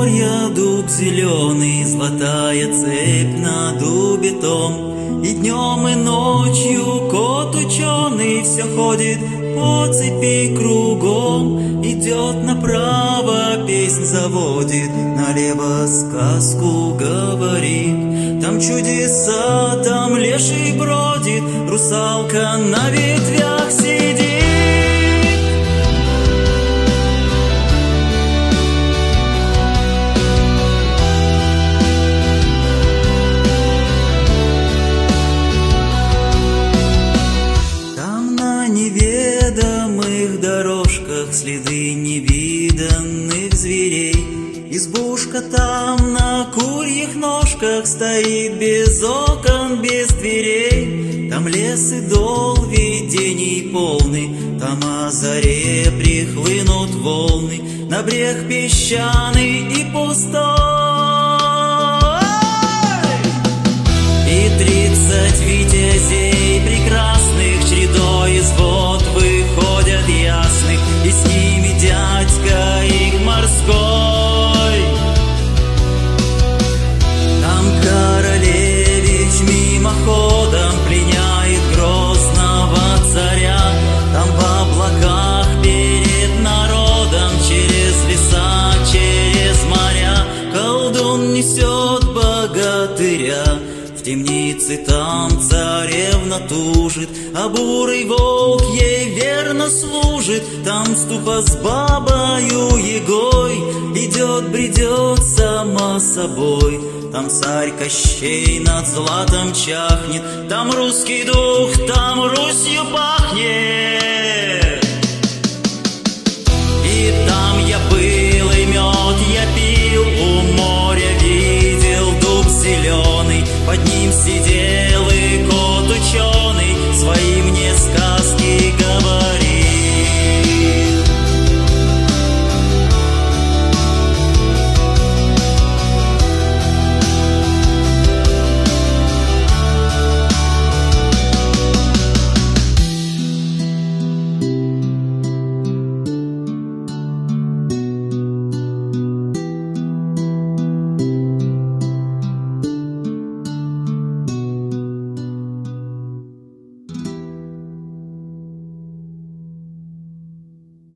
предгорья дуб зеленый, золотая цепь на дубе том. И днем, и ночью кот ученый все ходит по цепи кругом. Идет направо, песнь заводит, налево сказку говорит. Там чудеса, там леший бродит, русалка на ветвях сидит. Неведомых дорожках следы невиданных зверей. Избушка там на курьих ножках стоит, без окон, без дверей. Там лес и дол видений полный, там о заре прихлынут волны на брег песчаный и пустой. И 30 витязей прекрасных чередой из вод выходят ясных, и с ними дядька их морской. Там королевич мимоходом пленяет грозного царя. Там в облаках перед народом, через леса, через моря, колдун несет богатыря. В темнице там царевна тужит, а бурый волк ей верно служит. Там ступа с бабою Егой идет, бредет сама собой. Там царь Кощей над златом чахнет, там русский дух, там Русью пахнет. И там